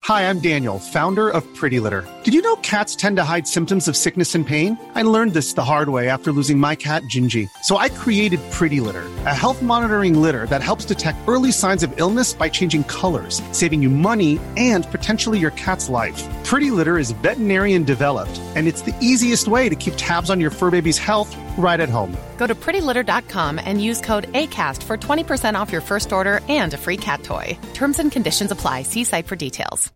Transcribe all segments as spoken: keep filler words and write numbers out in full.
Hi, I'm Daniel, founder of Pretty Litter. Did you know cats tend to hide symptoms of sickness and pain? I learned this the hard way after losing my cat, Gingy. So I created Pretty Litter, a health monitoring litter that helps detect early signs of illness by changing colors, saving you money and potentially your cat's life. Pretty Litter is veterinarian developed, and it's the easiest way to keep tabs on your fur baby's health right at home. Go to pretty litter dot com and use code ACAST for twenty percent off your first order and a free cat toy. Terms and conditions apply. See site for details.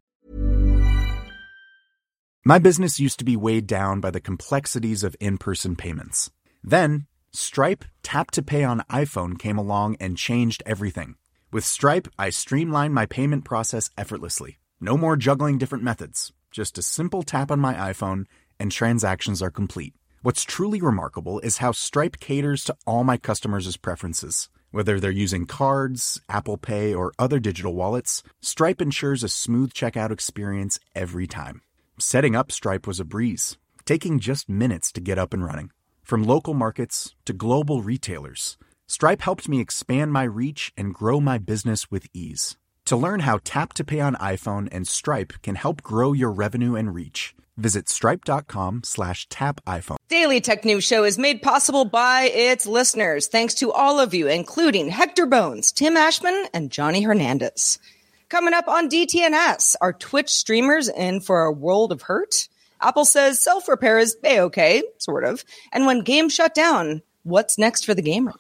My business used to be weighed down by the complexities of in-person payments. Then, Stripe Tap to Pay on iPhone came along and changed everything. With Stripe, I streamlined my payment process effortlessly. No more juggling different methods. Just a simple tap on my iPhone and transactions are complete. What's truly remarkable is how Stripe caters to all my customers' preferences. Whether they're using cards, Apple Pay, or other digital wallets, Stripe ensures a smooth checkout experience every time. Setting up Stripe was a breeze, taking just minutes to get up and running. From local markets to global retailers, Stripe helped me expand my reach and grow my business with ease. To learn how Tap to Pay on iPhone and Stripe can help grow your revenue and reach, visit stripe.com slash tap iPhone. Daily Tech News Show is made possible by its listeners. Thanks to all of you, including Hector Bones, Tim Ashman, and Johnny Hernandez. Coming up on D T N S, are Twitch streamers in for a world of hurt? Apple says self-repair is A-okay, sort of. And when games shut down, what's next for the gamers?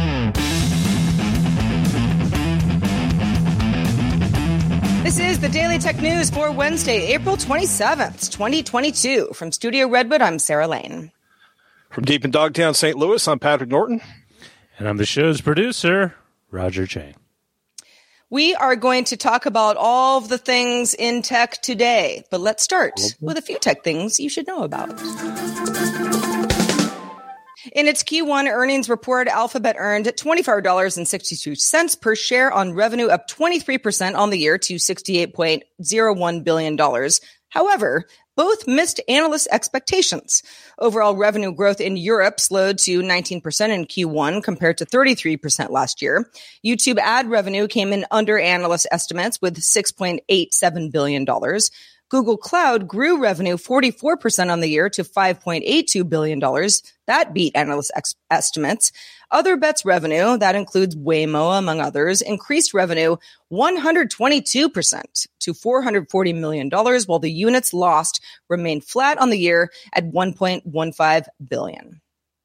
This is the Daily Tech News for Wednesday, April twenty-seventh, twenty twenty-two. From Studio Redwood, I'm Sarah Lane. From deep in Dogtown, Saint Louis, I'm Patrick Norton. And I'm the show's producer, Roger Chang. We are going to talk about all of the things in tech today, but let's start with a few tech things you should know about. In its Q one earnings report, Alphabet earned twenty-four dollars and sixty-two cents per share on revenue, up twenty-three percent on the year to sixty-eight point zero one billion dollars. However, both missed analyst expectations. Overall revenue growth in Europe slowed to nineteen percent in Q one compared to thirty-three percent last year. YouTube ad revenue came in under analyst estimates with six point eight seven billion dollars. Google Cloud grew revenue forty-four percent on the year to five point eight two billion dollars. That beat analyst ex- estimates. Other Bets revenue, that includes Waymo, among others, increased revenue one hundred twenty-two percent to four hundred forty million dollars, while the units lost remained flat on the year at one point one five billion dollars.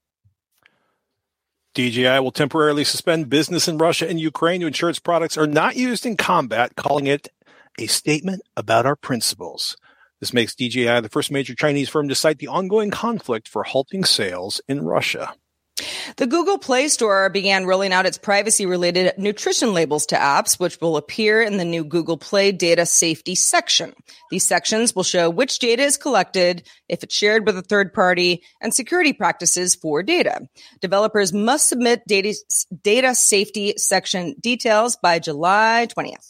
D J I will temporarily suspend business in Russia and Ukraine to ensure its products are not used in combat, calling it a statement about our principles. This makes D J I the first major Chinese firm to cite the ongoing conflict for halting sales in Russia. The Google Play Store began rolling out its privacy-related nutrition labels to apps, which will appear in the new Google Play Data Safety section. These sections will show which data is collected, if it's shared with a third party, and security practices for data. Developers must submit data, data safety section details by July twentieth.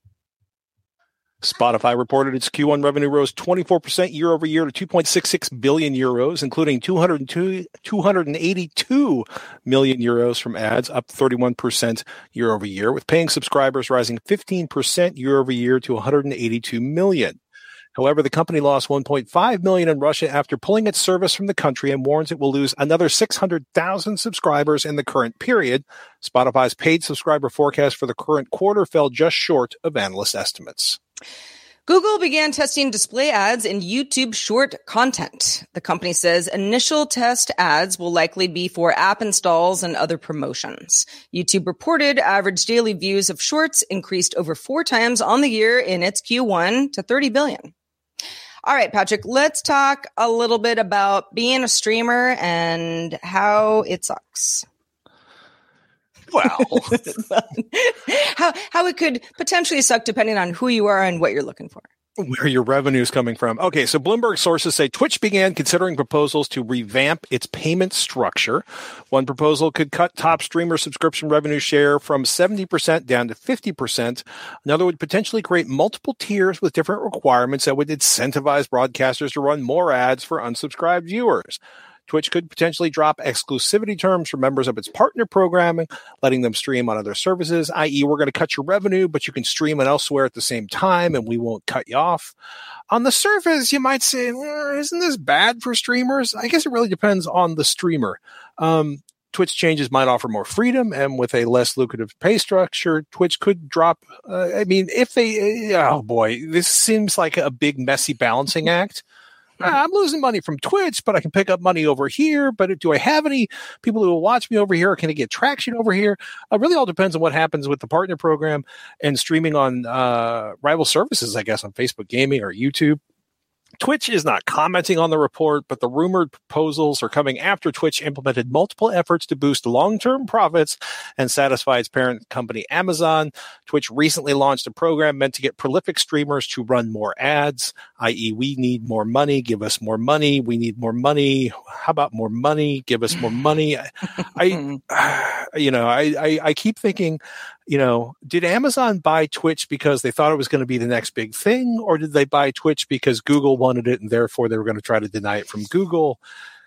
Spotify reported its Q one revenue rose twenty-four percent year over year to two point six six billion euros, including two hundred eighty-two million euros from ads, up thirty-one percent year over year, with paying subscribers rising fifteen percent year over year to one hundred eighty-two million. However, the company lost one point five million in Russia after pulling its service from the country and warns it will lose another six hundred thousand subscribers in the current period. Spotify's paid subscriber forecast for the current quarter fell just short of analyst estimates. Google began testing display ads in YouTube short content. The company says initial test ads will likely be for app installs and other promotions. YouTube reported average daily views of shorts increased over four times on the year in its Q one to thirty billion. All right, Patrick, let's talk a little bit about being a streamer and how it sucks. Well, how how it could potentially suck depending on who you are and what you're looking for. Where your revenue is coming from. Okay, so Bloomberg sources say Twitch began considering proposals to revamp its payment structure. One proposal could cut top streamer subscription revenue share from seventy percent down to fifty percent. Another would potentially create multiple tiers with different requirements that would incentivize broadcasters to run more ads for unsubscribed viewers. Twitch could potentially drop exclusivity terms for members of its partner programming, letting them stream on other services, that is we're going to cut your revenue, but you can stream it elsewhere at the same time and we won't cut you off. On the surface, you might say, well, isn't this bad for streamers? I guess it really depends on the streamer. Um, Twitch changes might offer more freedom, and with a less lucrative pay structure, Twitch could drop. Uh, I mean, if they, oh boy, this seems like a big, messy balancing act. Uh, I'm losing money from Twitch, but I can pick up money over here. But do I have any people who will watch me over here? Or can I get traction over here? It really all depends on what happens with the partner program and streaming on uh, rival services, I guess, on Facebook Gaming or YouTube. Twitch is not commenting on the report, but the rumored proposals are coming after Twitch implemented multiple efforts to boost long-term profits and satisfy its parent company, Amazon. Twitch recently launched a program meant to get prolific streamers to run more ads, that is we need more money, give us more money. We need more money. How about more money? Give us more money. I, I you know, I, I, I keep thinking, you know, did Amazon buy Twitch because they thought it was going to be the next big thing, or did they buy Twitch because Google wanted it and therefore they were going to try to deny it from Google?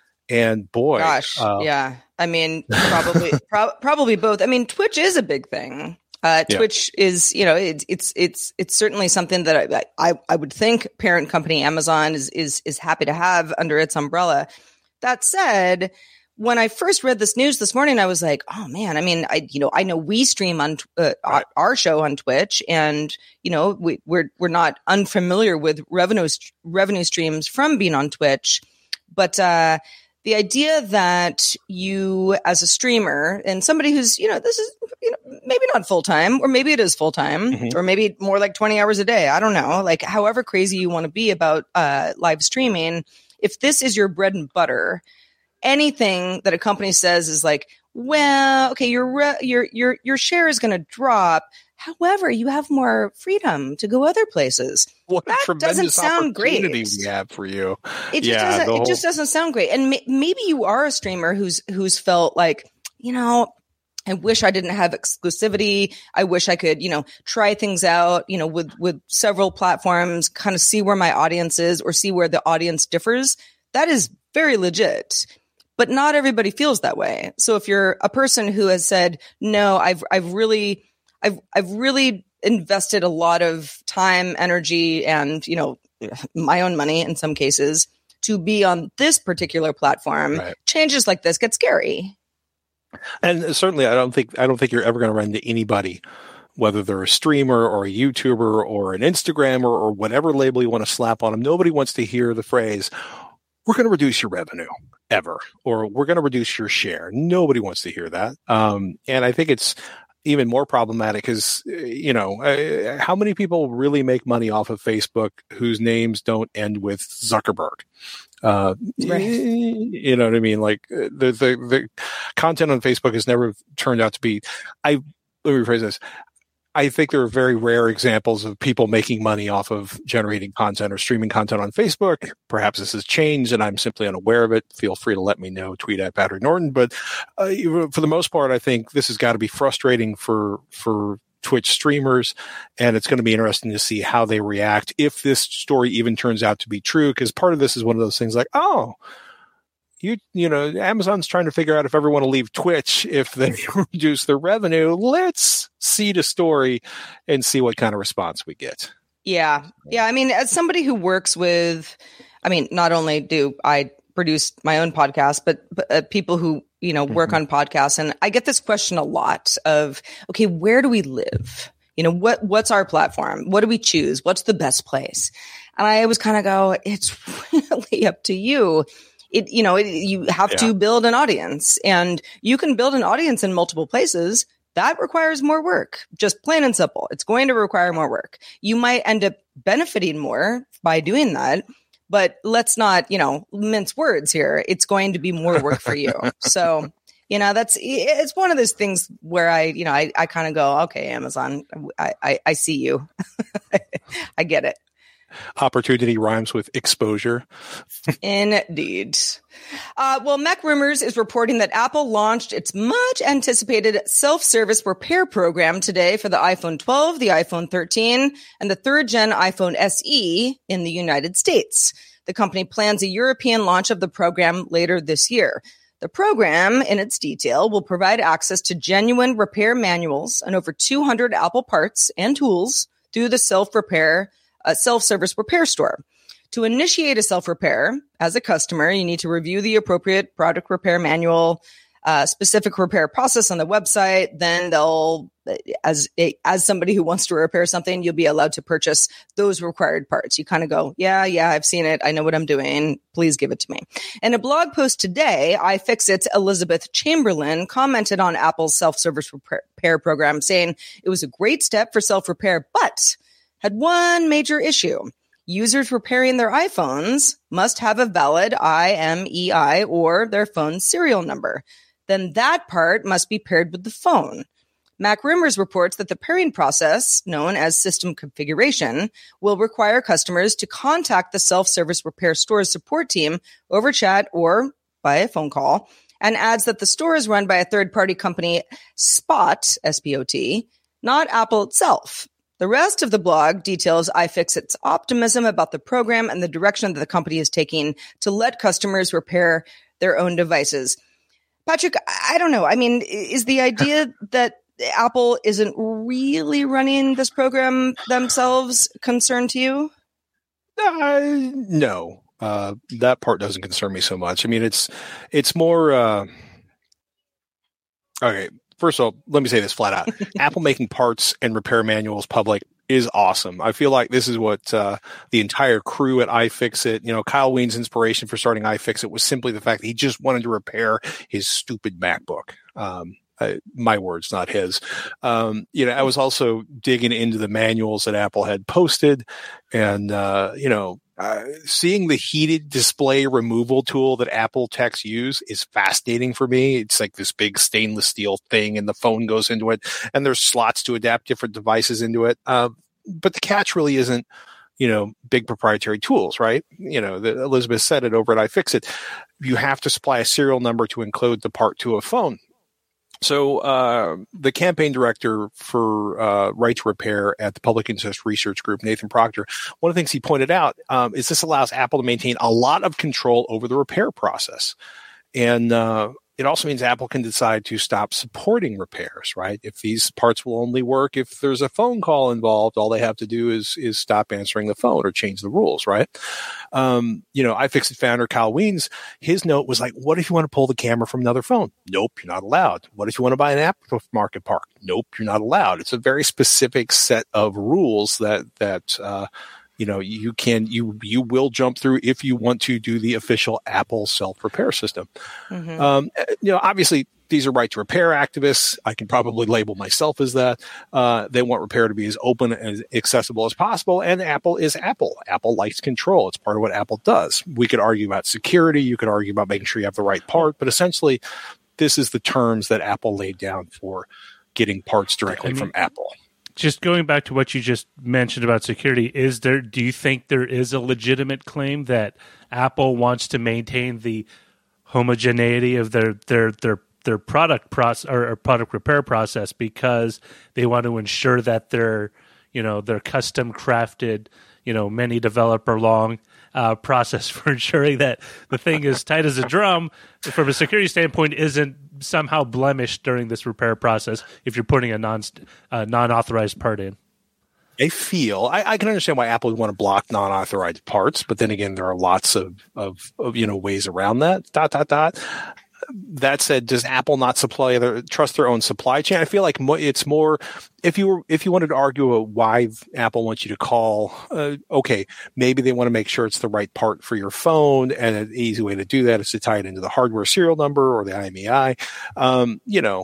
And boy, gosh, uh, yeah. I mean, probably, pro- probably both. I mean, Twitch is a big thing. Uh, yeah. Twitch is, you know, it, it's it's it's certainly something that I, I I would think parent company Amazon is is is happy to have under its umbrella. That said, when I first read this news this morning, I was like, oh man, I mean, I, you know, I know we stream on uh, right. our show on Twitch, and, you know, we, we're, we're not unfamiliar with revenue, revenue streams from being on Twitch. But, uh, the idea that you as a streamer and somebody who's, you know, this is, you know, maybe not full time, or maybe it is full time, mm-hmm. or maybe more like twenty hours a day. I don't know, like however crazy you want to be about, uh, live streaming. If this is your bread and butter, anything that a company says is like, well, okay, your re- your your your share is going to drop. However, you have more freedom to go other places. What a that tremendous doesn't sound great. Opportunity we have for you. It just, yeah, doesn't, whole- it just doesn't sound great. And ma- maybe you are a streamer who's who's felt like, you know, I wish I didn't have exclusivity. I wish I could, you know, try things out, you know, with with several platforms, kind of see where my audience is or see where the audience differs. That is very legit. But not everybody feels that way. So if you're a person who has said, no, I've I've really I've I've really invested a lot of time, energy, and, you know, my own money in some cases to be on this particular platform, right. Changes like this get scary. And certainly I don't think I don't think you're ever going to run into anybody, whether they're a streamer or a YouTuber or an Instagrammer or whatever label you want to slap on them. Nobody wants to hear the phrase, we're going to reduce your revenue ever, or we're going to reduce your share. Nobody wants to hear that. Um, and I think it's even more problematic because, you know, uh, how many people really make money off of Facebook whose names don't end with Zuckerberg? Uh, right. You know what I mean? Like the, the, the content on Facebook has never turned out to be, I, let me rephrase this. I think there are very rare examples of people making money off of generating content or streaming content on Facebook. Perhaps this has changed and I'm simply unaware of it. Feel free to let me know, tweet at Patrick Norton. But uh, for the most part, I think this has got to be frustrating for, for Twitch streamers. And it's going to be interesting to see how they react if this story even turns out to be true. Because part of this is one of those things like, oh, You you know, Amazon's trying to figure out if everyone will leave Twitch if they reduce their revenue. Let's seed a story and see what kind of response we get. Yeah. Yeah. I mean, as somebody who works with, I mean, not only do I produce my own podcast, but, but uh, people who, you know, work mm-hmm. on podcasts. And I get this question a lot of, okay, where do we live? You know, what what's our platform? What do we choose? What's the best place? And I always kind of go, it's really up to you. It, you know, it, you have yeah. to build an audience, and you can build an audience in multiple places. That requires more work, just plain and simple. It's going to require more work. You might end up benefiting more by doing that, but let's not, you know, mince words here. It's going to be more work for you. So, you know, that's, it's one of those things where I, you know, I, I kind of go, okay, Amazon, I, I, I see you. I get it. Opportunity rhymes with exposure. Indeed. Uh, well, MacRumors is reporting that Apple launched its much anticipated self-service repair program today for the iPhone twelve, the iPhone thirteen, and the third gen iPhone S E in the United States. The company plans a European launch of the program later this year. The program, in its detail, will provide access to genuine repair manuals and over two hundred Apple parts and tools through the self-repair, uh, self-service repair store. To initiate a self-repair as a customer, you need to review the appropriate product repair manual, uh, specific repair process on the website. Then they'll, as a, as somebody who wants to repair something, you'll be allowed to purchase those required parts. You kind of go, yeah, yeah, I've seen it. I know what I'm doing. Please give it to me. In a blog post today, iFixit's Elizabeth Chamberlain commented on Apple's self-service repair program, saying it was a great step for self-repair, but had one major issue. Users repairing their iPhones must have a valid I M E I or their phone's serial number. Then that part must be paired with the phone. MacRumors reports that the pairing process, known as system configuration, will require customers to contact the self-service repair store's support team over chat or by a phone call, and adds that the store is run by a third-party company, Spot, S P O T, not Apple itself. The rest of the blog details iFixit's optimism about the program and the direction that the company is taking to let customers repair their own devices. Patrick, I don't know. I mean, is the idea that Apple isn't really running this program themselves concern to you? Uh, no, uh, that part doesn't concern me so much. I mean, it's it's more. Uh, okay. First of all, let me say this flat out. Apple making parts and repair manuals public is awesome. I feel like this is what uh, the entire crew at iFixit, you know, Kyle Wien's inspiration for starting iFixit was simply the fact that he just wanted to repair his stupid MacBook. Um, uh, my words, not his. Um, you know, I was also digging into the manuals that Apple had posted and, uh, you know, Uh, seeing the heated display removal tool that Apple techs use is fascinating for me. It's like this big stainless steel thing and the phone goes into it and there's slots to adapt different devices into it. Uh, but the catch really isn't, you know, big proprietary tools, right? You know, the, Elizabeth said it over at iFixit. You have to supply a serial number to encode the part to a phone. So uh, the campaign director for uh, Right to Repair at the Public Interest Research Group, Nathan Proctor, one of the things he pointed out um, is this allows Apple to maintain a lot of control over the repair process. And uh, it also means Apple can decide to stop supporting repairs, right? If these parts will only work if there's a phone call involved, all they have to do is is stop answering the phone or change the rules, right? Um, you know, iFixit founder Kyle Wiens, his note was like, what if you want to pull the camera from another phone? Nope, you're not allowed. What if you want to buy an aftermarket part? Nope, you're not allowed. It's a very specific set of rules that that uh, you know, you can, you, you will jump through if you want to do the official Apple self-repair system. Mm-hmm. Um, you know, obviously these are right to repair activists. I can probably label myself as that. Uh, they want repair to be as open and accessible as possible. And Apple is Apple. Apple likes control. It's part of what Apple does. We could argue about security. You could argue about making sure you have the right part, but essentially this is the terms that Apple laid down for getting parts directly I mean, from Apple. Just going back to what you just mentioned about security, is there? Do you think there is a legitimate claim that Apple wants to maintain the homogeneity of their their their their product process or, or product repair process because they want to ensure that their you know their custom crafted you know many developer long uh, process for ensuring that the thing is tight as a drum from a security standpoint isn't somehow blemished during this repair process if you're putting a non uh, non-authorized part in? I feel I, I can understand why Apple would want to block non-authorized parts, but then again, there are lots of, of, of you know ways around that. Dot dot dot. That said, does Apple not supply their trust their own supply chain? I feel like mo- it's more if you were if you wanted to argue why Apple wants you to call. Uh, okay, maybe they want to make sure it's the right part for your phone, and an easy way to do that is to tie it into the hardware serial number or the I M E I. Um, you know,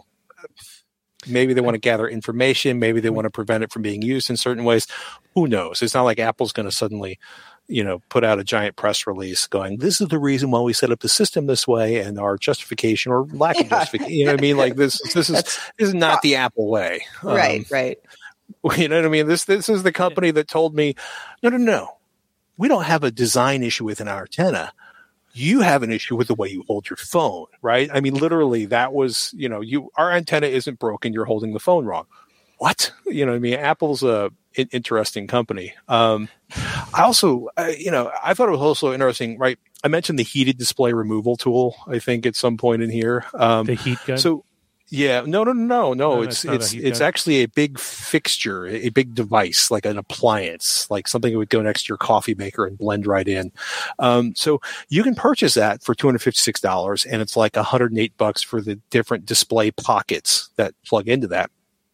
maybe they want to gather information. Maybe they want to prevent it from being used in certain ways. Who knows? It's not like Apple's going to suddenly, you know, put out a giant press release going, this is the reason why we set up the system this way and our justification or lack of yeah. justification. You know what I mean? Like this, this is, this is not the Apple way. Right. Um, right. You know what I mean? This, this is the company that told me, no, no, no, we don't have a design issue with an antenna. You have an issue with the way you hold your phone, right? I mean, literally that was, you know, you, our antenna isn't broken. You're holding the phone wrong. What? You know what I mean? Apple's a, in- interesting company. Um, I also, uh, you know, I thought it was also interesting, right? I mentioned the heated display removal tool, I think, at some point in here. Um, the heat gun? So, yeah, no, no, no, no, no. It's it's it's it's actually a big fixture, a big device, like an appliance, like something that would go next to your coffee maker and blend right in. Um, so you can purchase that for two hundred fifty-six dollars, and it's like one hundred eight bucks for the different display pockets that plug into that.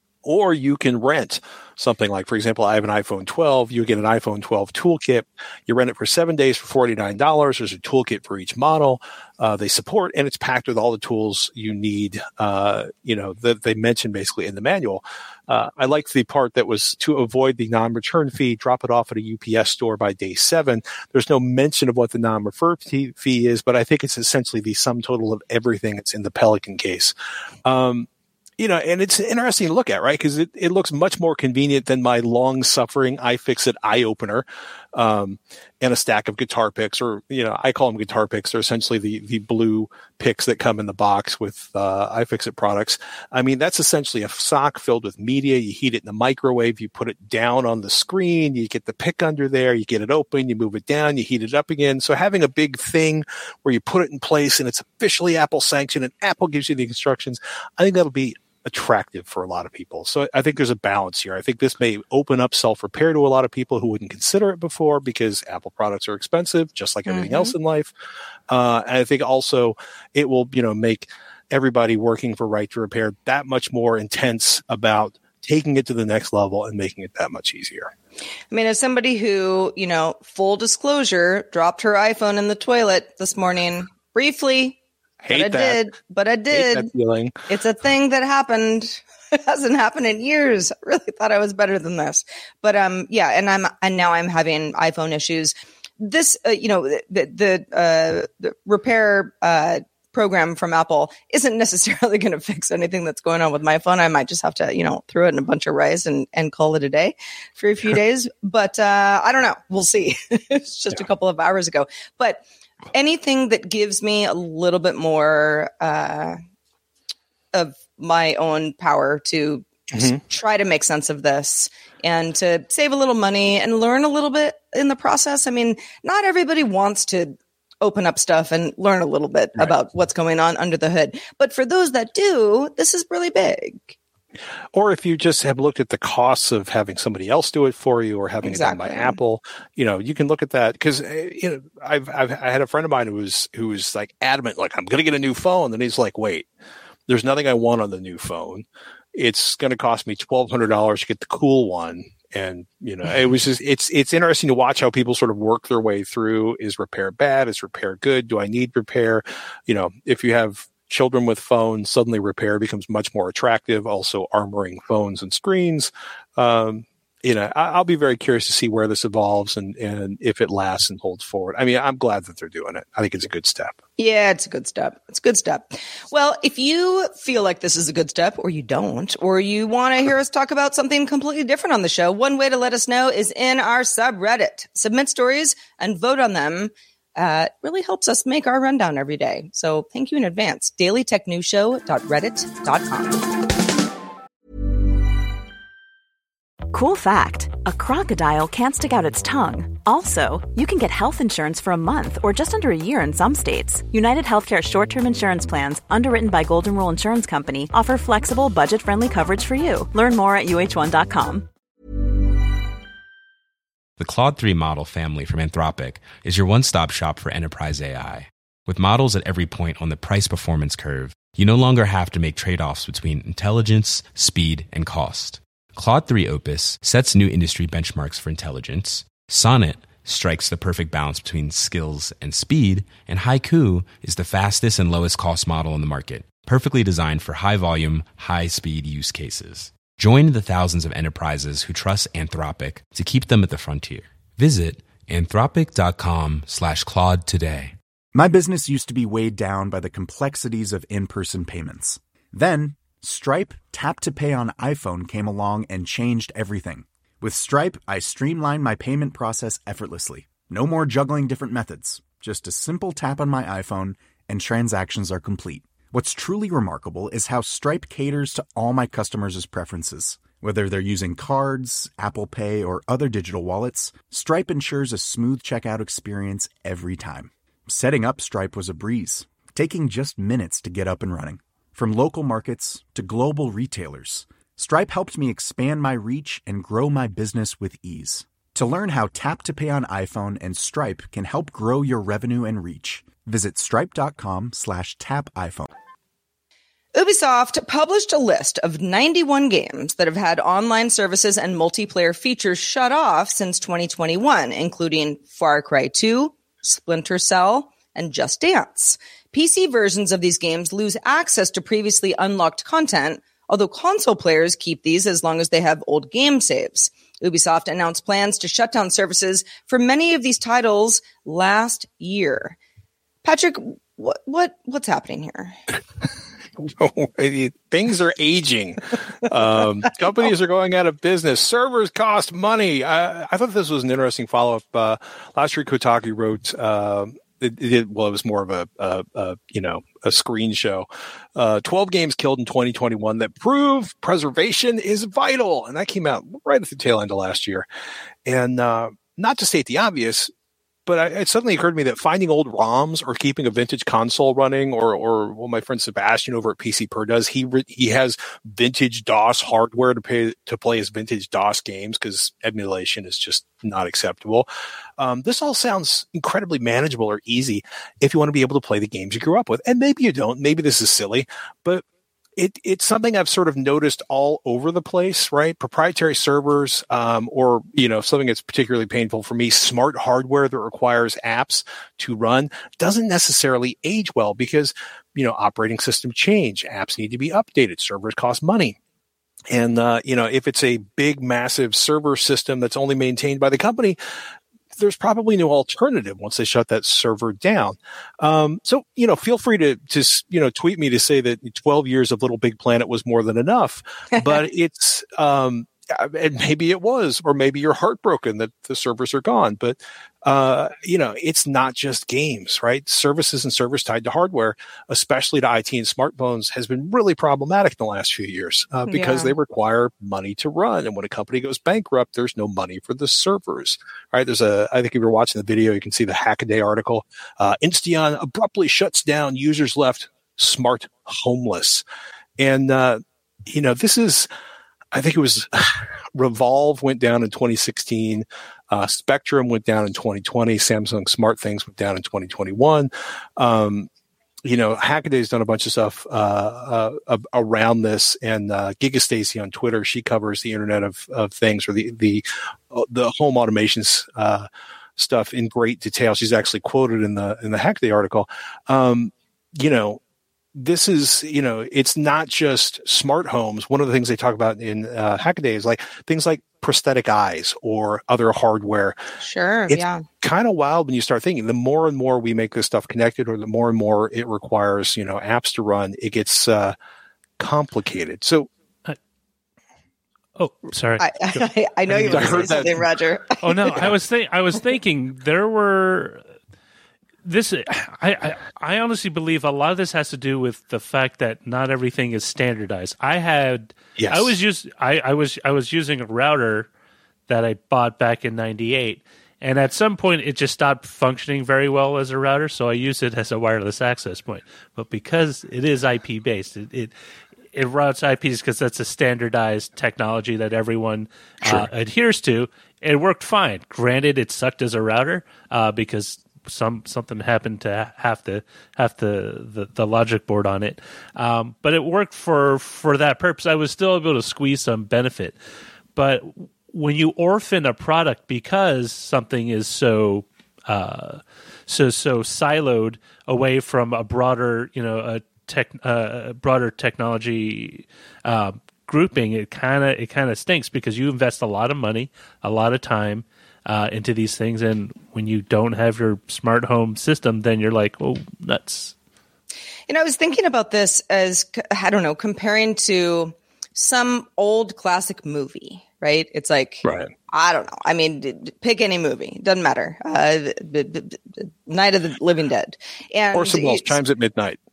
Or you can rent something like, for example, I have an iPhone twelve. You get an iPhone twelve toolkit. You rent it for seven days for forty-nine dollars. There's a toolkit for each model. Uh, they support, and it's packed with all the tools you need, uh, you know, that they mentioned basically in the manual. Uh, I liked the part that was to avoid the non-return fee, drop it off at a U P S store by day seven. There's no mention of what the non-refer fee is, but I think it's essentially the sum total of everything that's in the Pelican case. Um, You know, and it's interesting to look at, right? Because it, it looks much more convenient than my long-suffering iFixit eye opener um, and a stack of guitar picks, or, you know, I call them guitar picks. They're essentially the the blue picks that come in the box with uh, iFixit products. I mean, that's essentially a sock filled with media. You heat it in the microwave. You put it down on the screen. You get the pick under there. You get it open. You move it down. You heat it up again. So having a big thing where you put it in place and it's officially Apple sanctioned and Apple gives you the instructions, I think that'll be attractive for a lot of people. So I think there's a balance here. I think this may open up self-repair to a lot of people who wouldn't consider it before, because Apple products are expensive, just like everything mm-hmm. else in life. Uh, and I think also it will, you know, make everybody working for Right to Repair that much more intense about taking it to the next level and making it that much easier. I mean, as somebody who, you know, full disclosure, dropped her iPhone in the toilet this morning briefly, Hate but I that. did, but I did. Hate that feeling. It's a thing that happened. It hasn't happened in years. I really thought I was better than this, but um, yeah. And I'm, and now I'm having iPhone issues. This, uh, you know, the the, uh, the repair uh, program from Apple isn't necessarily going to fix anything that's going on with my phone. I might just have to, you know, throw it in a bunch of rice and and call it a day for a few days. But uh, I don't know. We'll see. It's just yeah. a couple of hours ago, but. Anything that gives me a little bit more uh, of my own power to mm-hmm. try to make sense of this and to save a little money and learn a little bit in the process. I mean, not everybody wants to open up stuff and learn a little bit right. about what's going on under the hood. But for those that do, this is really big. Or if you just have looked at the costs of having somebody else do it for you or having exactly. it done by Apple, you know, you can look at that because, you know, I've, I've, I had a friend of mine who was, who was like adamant, like, I'm going to get a new phone. And he's like, wait, there's nothing I want on the new phone. It's going to cost me twelve hundred dollars to get the cool one. And, you know, it was just, it's, it's interesting to watch how people sort of work their way through. Is repair bad? Is repair good? Do I need repair? You know, if you have children with phones, suddenly repair becomes much more attractive. Also armoring phones and screens. Um, you know, I, I'll be very curious to see where this evolves and, and if it lasts and holds forward. I mean, I'm glad that they're doing it. I think it's a good step. Yeah, it's a good step. It's a good step. Well, if you feel like this is a good step or you don't, or you want to hear us talk about something completely different on the show, one way to let us know is in our subreddit. Submit stories and vote on them. Uh, it really helps us make our rundown every day. So thank you in advance. daily tech news show dot reddit dot com. Cool fact, a crocodile can't stick out its tongue. Also, you can get health insurance for a month or just under a year in some states. United Healthcare short-term insurance plans, underwritten by Golden Rule Insurance Company, offer flexible, budget-friendly coverage for you. Learn more at U H one dot com. The Claude three model family from Anthropic is your one-stop shop for enterprise A I. With models at every point on the price-performance curve, you no longer have to make trade-offs between intelligence, speed, and cost. Claude three Opus sets new industry benchmarks for intelligence, Sonnet strikes the perfect balance between skills and speed, and Haiku is the fastest and lowest cost model on the market, perfectly designed for high-volume, high-speed use cases. Join the thousands of enterprises who trust Anthropic to keep them at the frontier. Visit anthropic.com slash Claude today. My business used to be weighed down by the complexities of in-person payments. Then, Stripe Tap to Pay on iPhone came along and changed everything. With Stripe, I streamlined my payment process effortlessly. No more juggling different methods. Just a simple tap on my iPhone and transactions are complete. What's truly remarkable is how Stripe caters to all my customers' preferences. Whether they're using cards, Apple Pay, or other digital wallets, Stripe ensures a smooth checkout experience every time. Setting up Stripe was a breeze, taking just minutes to get up and running. From local markets to global retailers, Stripe helped me expand my reach and grow my business with ease. To learn how Tap to Pay on iPhone and Stripe can help grow your revenue and reach, visit stripe.com slash tap iPhone. Ubisoft published a list of ninety-one games that have had online services and multiplayer features shut off since twenty twenty-one, including Far Cry two, Splinter Cell, and Just Dance. P C versions of these games lose access to previously unlocked content, although console players keep these as long as they have old game saves. Ubisoft announced plans to shut down services for many of these titles last year. Patrick, what what what's happening here? Things are aging. Um, companies are going out of business. Servers cost money. I, I thought this was an interesting follow-up. Uh, last year, Kotaku wrote, uh, it, it, well, it was more of a, a, a you know, a screen show. Uh, twelve games killed in twenty twenty-one that prove preservation is vital. And that came out right at the tail end of last year. And uh, not to state the obvious, but I, it suddenly occurred to me that finding old ROMs or keeping a vintage console running, or or what my friend Sebastian over at P C Per does, he re, he has vintage DOS hardware to pay to play his vintage DOS games because emulation is just not acceptable. Um, this all sounds incredibly manageable or easy if you want to be able to play the games you grew up with, and maybe you don't. Maybe this is silly, but It, it's something I've sort of noticed all over the place, right? Proprietary servers, um, or, you know, something that's particularly painful for me, smart hardware that requires apps to run doesn't necessarily age well because, you know, operating system change, apps need to be updated, servers cost money. And, uh, you know, if it's a big, massive server system that's only maintained by the company, there's probably no alternative once they shut that server down. Um, so, you know, feel free to, to, you know, tweet me to say that twelve years of Little Big Planet was more than enough, but it's, um, and maybe it was, or maybe you're heartbroken that the servers are gone, but, uh, you know, it's not just games, right? Services and servers tied to hardware, especially to I T and smartphones, has been really problematic in the last few years, uh, because yeah. they require money to run. And when a company goes bankrupt, there's no money for the servers, right? There's a, I think if you're watching the video, you can see the Hackaday article. Uh, Insteon abruptly shuts down, users left smart homeless. And, uh, you know, this is, I think it was Revolve went down in twenty sixteen. Uh, Spectrum went down in twenty twenty. Samsung SmartThings went down in twenty twenty-one. Um, you know, Hackaday's done a bunch of stuff uh, uh, around this, and uh, Giga Stacy on Twitter, she covers the Internet of, of Things, or the the uh, the home automations uh, stuff in great detail. She's actually quoted in the in the Hackaday article. Um, you know. This is, you know, it's not just smart homes. One of the things they talk about in uh, Hackaday is like things like prosthetic eyes or other hardware. Sure, it's yeah. kind of wild when you start thinking the more and more we make this stuff connected, or the more and more it requires, you know, apps to run, it gets uh, complicated. So, uh, oh, sorry. I, I, I know you were going to say something, Roger. Oh no, I was think I was thinking there were. This, I, I, I honestly believe a lot of this has to do with the fact that not everything is standardized. I had, yes. I was just, I, I was, I was using a router that I bought back in ninety-eight, and at some point it just stopped functioning very well as a router, so I used it as a wireless access point. But because it is I P based, it, it it routes I Ps because that's a standardized technology that everyone sure. uh, adheres to. It worked fine. Granted, it sucked as a router uh, because. Some something happened to have to have the, the, the logic board on it, um, but it worked for for that purpose. I was still able to squeeze some benefit, but when you orphan a product because something is so uh, so so siloed away from a broader you know a tech uh, broader technology uh, grouping, it kind of it kind of stinks because you invest a lot of money, a lot of time. Uh, into these things, and when you don't have your smart home system, then you're like, oh, nuts. You know, I was thinking about this as, I don't know, comparing to some old classic movie, right? It's like, right. I don't know. I mean, pick any movie. Doesn't matter. Uh, the, the, the Night of the Living Dead. And Orson Welles Chimes at Midnight.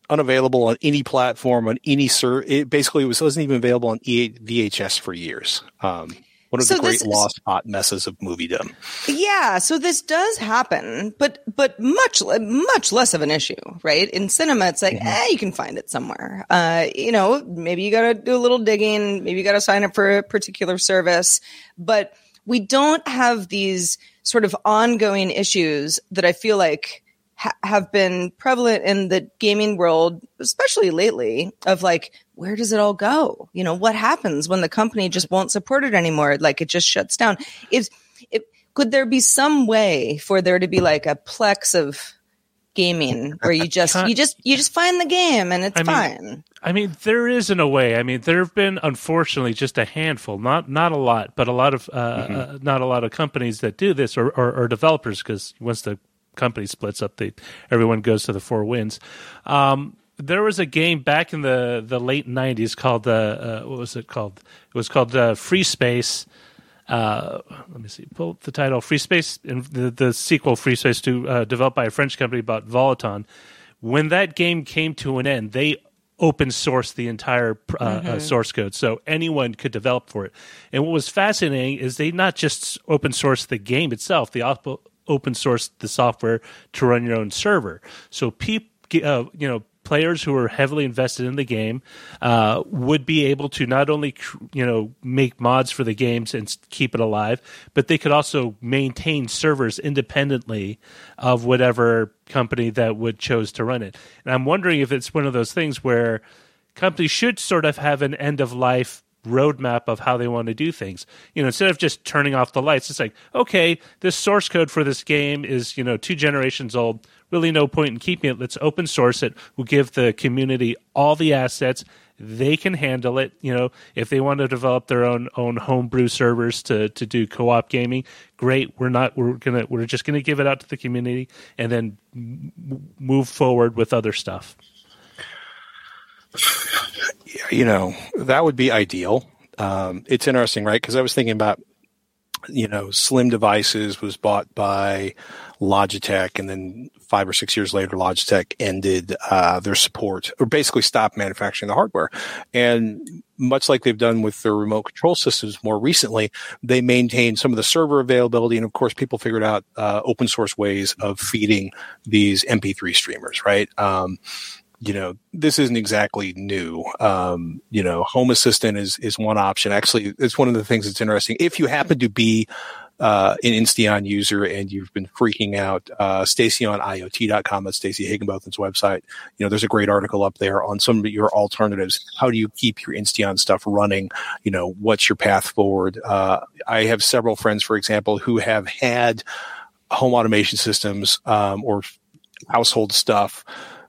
unavailable on any platform, on any ser- it basically was, wasn't even available on E V H S for years. Um, one of So the great this is- lost hot messes of moviedom. Yeah, so this does happen, but but much le- much less of an issue, right? In cinema, it's like, Mm-hmm. eh, you can find it somewhere. Uh, you know, maybe you got to do a little digging, maybe you got to sign up for a particular service, but we don't have these sort of ongoing issues that I feel like ha- have been prevalent in the gaming world, especially lately, of like, where does it all go? You know, what happens when the company just won't support it anymore? Like it just shuts down. Is it, could there be some way for there to be like a Plex of gaming where you just, you just, you just find the game and it's I mean, fine? I mean, there is in a way. I mean, there have been, unfortunately, just a handful, not not a lot, but a lot of, uh, mm-hmm. uh, not a lot of companies that do this, or, or, or developers, because once the company splits up, they everyone goes to the four winds. Um, There was a game back in the, the late nineties called uh, uh, what was it called? It was called uh, Free Space. Uh, let me see. Pull up the title. Free Space, and the, the sequel Free Space two, uh, developed by a French company about Volaton. When that game came to an end, they open sourced the entire uh, mm-hmm. uh, source code, so anyone could develop for it. And what was fascinating is they not just open sourced the game itself; they also open sourced the software to run your own server. So people, uh, you know. Players who are heavily invested in the game uh, would be able to not only, you know, make mods for the games and keep it alive, but they could also maintain servers independently of whatever company that would chose to run it. And I'm wondering if it's one of those things where companies should sort of have an end of life roadmap of how they want to do things. You know, instead of just turning off the lights, it's like, okay, this source code for this game is, you know, two generations old. Really no point in keeping it. Let's open source it. We'll give the community all the assets. They can handle it. You know, if they want to develop their own own homebrew servers to, to do co-op gaming, great. We're not. We're gonna. We're just gonna give it out to the community and then m- move forward with other stuff. You know, that would be ideal. Um, it's interesting, right? Because I was thinking about, you know, Slim Devices was bought by Logitech, and then five or six years later, Logitech ended uh, their support, or basically stopped manufacturing the hardware. And much like they've done with their remote control systems more recently, they maintained some of the server availability. And of course, people figured out uh, open source ways of feeding these M P three streamers, right? Um, you know, this isn't exactly new. Um, you know, Home Assistant is, is one option. Actually, it's one of the things that's interesting. If you happen to be uh, an Insteon user and you've been freaking out, uh, Stacion I O T dot com, that's Stacey Higginbotham's website. You know, there's a great article up there on some of your alternatives. How do you keep your Insteon stuff running? You know, what's your path forward? Uh, I have several friends, for example, who have had home automation systems, um, or household stuff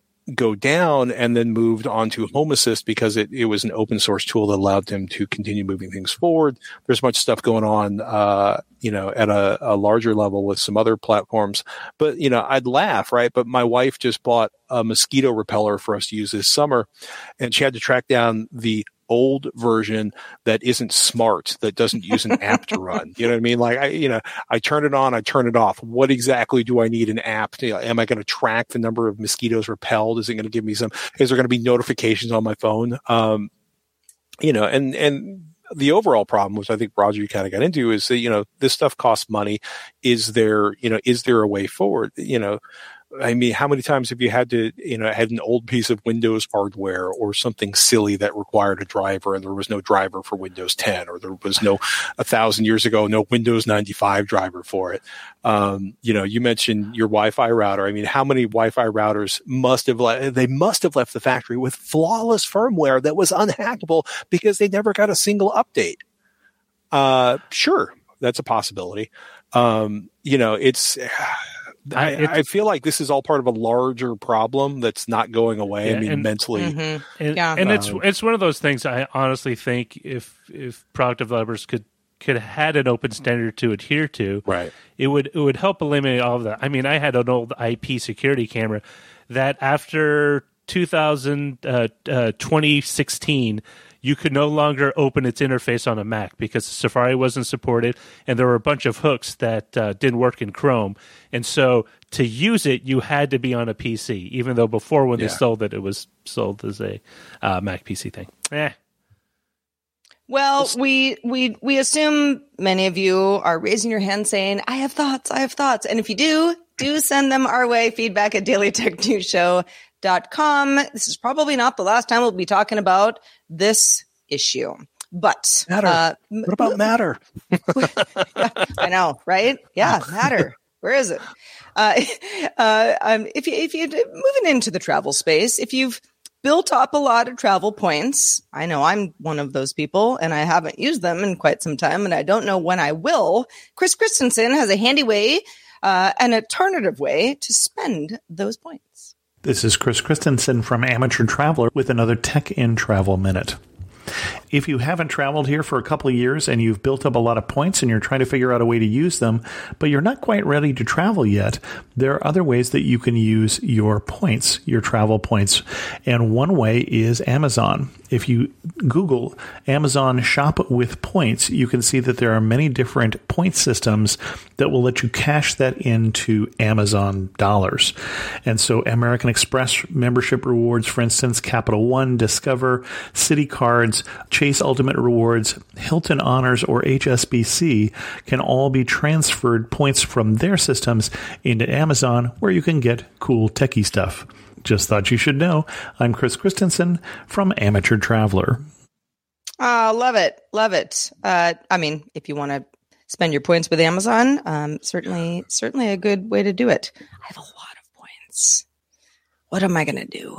go down and then moved on to Home Assist because it, it was an open source tool that allowed them to continue moving things forward. There's much stuff going on, uh, you know, at a, a larger level with some other platforms. But, you know, I'd laugh, right? But my wife just bought a mosquito repeller for us to use this summer, and she had to track down the old version that isn't smart, that doesn't use an app to run. You know what I mean? Like, I, you know, I turn it on, I turn it off. What exactly do I need an app to? Am I going to track the number of mosquitoes repelled? Is it going to give me some, is there going to be notifications on my phone? Um, you know, and, and the overall problem, which I think, Roger, you kind of got into, is that, you know, this stuff costs money. Is there, you know, is there a way forward? You know, I mean, how many times have you had to, you know, had an old piece of Windows hardware or something silly that required a driver, and there was no driver for Windows ten, or there was no, a thousand years ago, no Windows ninety-five driver for it. Um, you know, you mentioned your Wi-Fi router. I mean, how many Wi-Fi routers must have left, they must have left the factory with flawless firmware that was unhackable because they never got a single update. Uh, sure, that's a possibility. Um, you know, it's, I, I feel like this is all part of a larger problem that's not going away. Yeah, I mean, and, mentally, mm-hmm. and, yeah, and um, it's it's one of those things. I honestly think if if product developers could could have had an open standard to adhere to, right, it would it would help eliminate all of that. I mean, I had an old I P security camera that after two thousand, uh, uh, twenty sixteen, you could no longer open its interface on a Mac because Safari wasn't supported, and there were a bunch of hooks that uh, didn't work in Chrome. And so to use it, you had to be on a P C, even though before when yeah. they sold it, it was sold as a uh, Mac P C thing. Eh. Well, we we we assume many of you are raising your hand saying, I have thoughts, I have thoughts. And if you do, do send them our way, feedback at daily tech news show dot com. This is probably not the last time we'll be talking about this issue. But Matter. Uh, what about Matter? I know, right? Yeah, Matter. Where is it? Uh, uh, um, if you if you moving into the travel space, if you've built up a lot of travel points. I know I'm one of those people, and I haven't used them in quite some time, and I don't know when I will. Chris Christensen has a handy way, uh, an alternative way to spend those points. This is Chris Christensen from Amateur Traveler with another Tech in Travel Minute. If you haven't traveled here for a couple of years and you've built up a lot of points and you're trying to figure out a way to use them, but you're not quite ready to travel yet, there are other ways that you can use your points, your travel points. And one way is Amazon. If you Google Amazon Shop with Points, you can see that there are many different point systems that will let you cash that into Amazon dollars. And so American Express membership rewards, for instance, Capital One, Discover, Citi Cards, Chase Ultimate Rewards, Hilton Honors, or H S B C can all be transferred points from their systems into Amazon, where you can get cool techie stuff. Just thought you should know. I'm Chris Christensen from Amateur Traveler. Oh, love it. Love it. Uh, I mean, if you want to spend your points with Amazon, um, certainly, certainly a good way to do it. I have a lot of points. What am I going to do?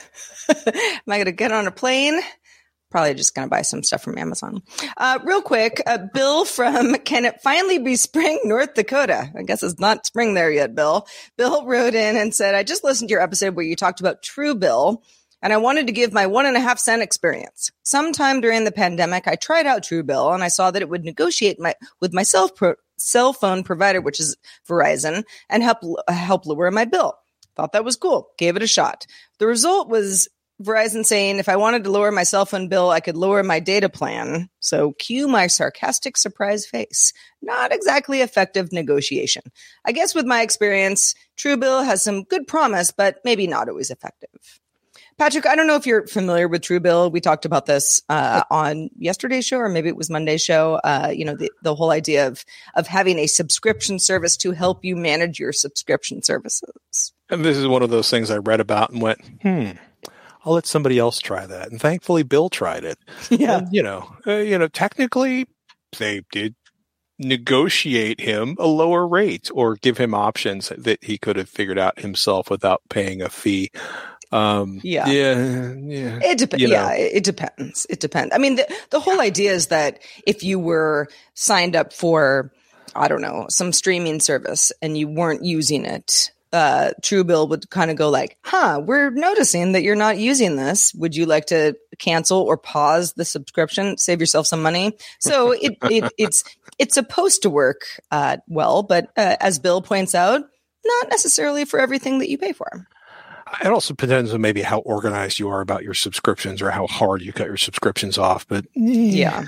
Am I going to get on a plane? Probably just going to buy some stuff from Amazon. Uh, real quick, uh, Bill from Can It Finally Be Spring, North Dakota? I guess it's not spring there yet, Bill. Bill wrote in and said, I just listened to your episode where you talked about Truebill, and I wanted to give my one and a half cent experience. Sometime during the pandemic, I tried out Truebill, and I saw that it would negotiate my with my cell, pro- cell phone provider, which is Verizon, and help, help lower my bill. Thought that was cool. Gave it a shot. The result was Verizon saying if I wanted to lower my cell phone bill, I could lower my data plan. So cue my sarcastic surprise face. Not exactly effective negotiation. I guess with my experience, Truebill has some good promise, but maybe not always effective. Patrick, I don't know if you're familiar with Truebill. We talked about this uh, on yesterday's show, or maybe it was Monday's show. Uh, you know, the, the whole idea of of having a subscription service to help you manage your subscription services. And this is one of those things I read about and went, hmm. I'll let somebody else try that. And thankfully, Bill tried it. Yeah. And, you know, uh, you know, technically, they did negotiate him a lower rate or give him options that he could have figured out himself without paying a fee. Um, yeah. Yeah. Yeah. It depends. Yeah. It depends. It depends. I mean, the, the whole idea is that if you were signed up for, I don't know, some streaming service and you weren't using it, Uh, Truebill would kind of go like, huh, we're noticing that you're not using this. Would you like to cancel or pause the subscription, save yourself some money? So it, it it's it's supposed to work uh, well, but uh, as Bill points out, not necessarily for everything that you pay for. It also depends on maybe how organized you are about your subscriptions or how hard you cut your subscriptions off. But yeah,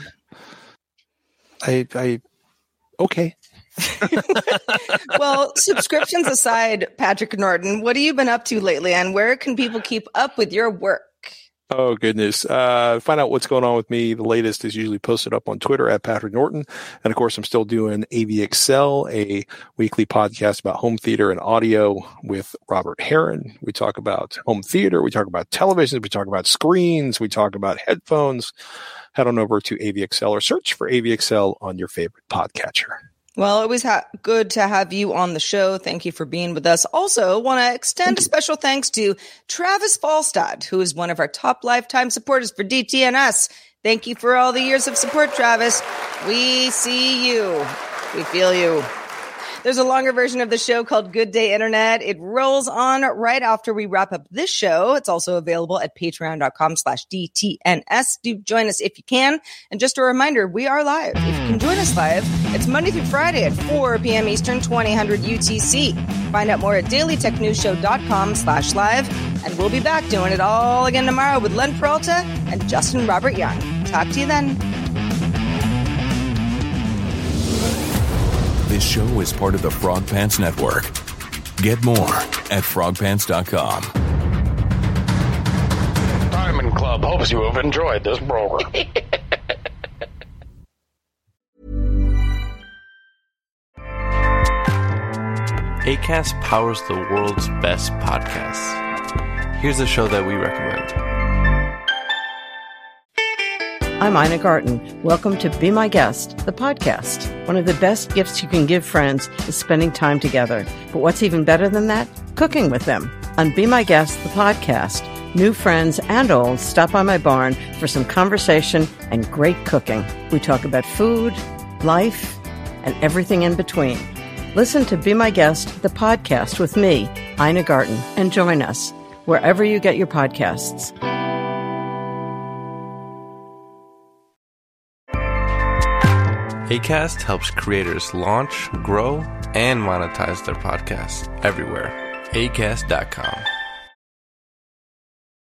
I, I okay. Well, subscriptions aside, Patrick Norton, what have you been up to lately, and where can people keep up with your work? Oh, goodness. Uh, find out what's going on with me. The latest is usually posted up on Twitter at Patrick Norton. And of course, I'm still doing A V Excel, a weekly podcast about home theater and audio with Robert Heron. We talk about home theater. We talk about televisions. We talk about screens. We talk about headphones. Head on over to A V Excel or search for A V Excel on your favorite podcatcher. Well, always ha- good to have you on the show. Thank you for being with us. Also, want to extend a special thanks to Travis Falstad, who is one of our top lifetime supporters for D T N S. Thank you for all the years of support, Travis. We see you. We feel you. There's a longer version of the show called Good Day Internet. It rolls on right after we wrap up this show. It's also available at patreon.com slash DTNS. Do join us if you can. And just a reminder, we are live. If you can join us live, it's Monday through Friday at four p.m. Eastern, twenty hundred U T C. Find out more at dailytechnewsshow.com slash live. And we'll be back doing it all again tomorrow with Len Peralta and Justin Robert Young. Talk to you then. This show is part of the Frog Pants Network. Get more at frog pants dot com. Diamond Club hopes you have enjoyed this program. Acast powers the world's best podcasts. Here's a show that we recommend. I'm Ina Garten. Welcome to Be My Guest, the podcast. One of the best gifts you can give friends is spending time together. But what's even better than that? Cooking with them. On Be My Guest, the podcast, new friends and old stop by my barn for some conversation and great cooking. We talk about food, life, and everything in between. Listen to Be My Guest, the podcast with me, Ina Garten, and join us wherever you get your podcasts. Acast helps creators launch, grow, and monetize their podcasts everywhere. acast dot com.